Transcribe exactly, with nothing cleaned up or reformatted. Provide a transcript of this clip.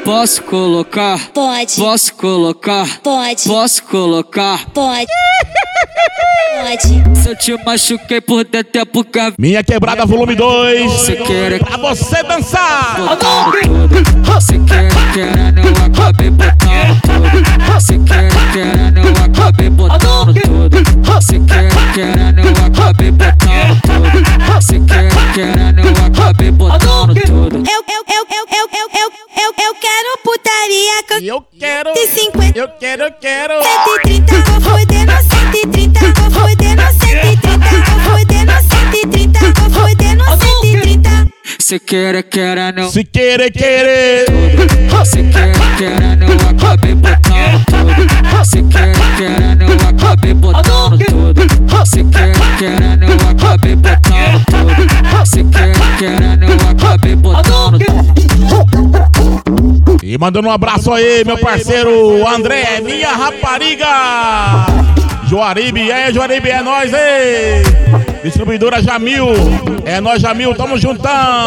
Posso colocar? Pode. Posso colocar? Pode. Posso colocar? Pode. Pode. Se eu te machuquei por dentro é porque Minha Quebrada volume dois. você quer Pra você dançar. botando tudo. Você quer querendo eu acabei botando tudo. Você quer querendo eu acabei botando tudo. Você quer querendo eu acabei botando tudo. Você quer querendo eu acabei botando tudo. Eu, eu, eu, eu, eu, eu, eu, eu, eu quero putaria com Eu quero. cento e cinquenta, Eu quero, eu quero. cento e trinta, vou foder no cento e trinta, vou foder no cento e trinta, vou foder no cento e trinta, vou foder no cento e trinta. Você quer querendo Se querer, querer. Você quer querendo eu acabei botando tudo. Você quer querendo eu acabei botando tudo. Você quer querendo eu acabei botando tudo. Você quer querendo eu acabei botando tudo. E mandando um abraço aí, meu parceiro André, minha rapariga. Juaribe, é Juaribe, é nóis, ei. Distribuidora Jamil. É nós, Jamil, tamo juntão.